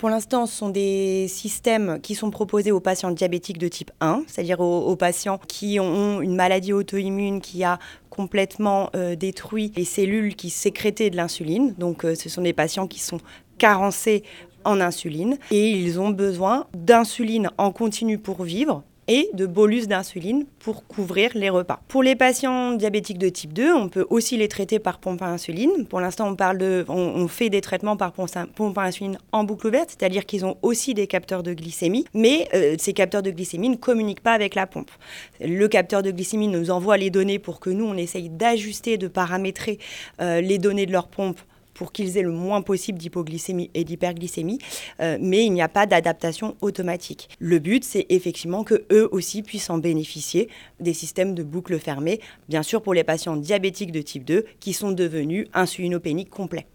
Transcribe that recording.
Pour l'instant, ce sont des systèmes qui sont proposés aux patients diabétiques de type 1, c'est-à-dire aux patients qui ont une maladie auto-immune qui a complètement détruit les cellules qui sécrétaient de l'insuline. Donc ce sont des patients qui sont carencés en insuline et ils ont besoin d'insuline en continu pour vivre et de bolus d'insuline pour couvrir les repas. Pour les patients diabétiques de type 2, on peut aussi les traiter par pompe à insuline. Pour l'instant, on fait des traitements par pompe à insuline en boucle ouverte, c'est-à-dire qu'ils ont aussi des capteurs de glycémie, mais ces capteurs de glycémie ne communiquent pas avec la pompe. Le capteur de glycémie nous envoie les données pour que nous, on essaye d'ajuster, de paramétrer les données de leur pompe pour qu'ils aient le moins possible d'hypoglycémie et d'hyperglycémie, mais il n'y a pas d'adaptation automatique. Le but, c'est effectivement qu'eux aussi puissent en bénéficier des systèmes de boucle fermée, bien sûr pour les patients diabétiques de type 2 qui sont devenus insulinopéniques complets.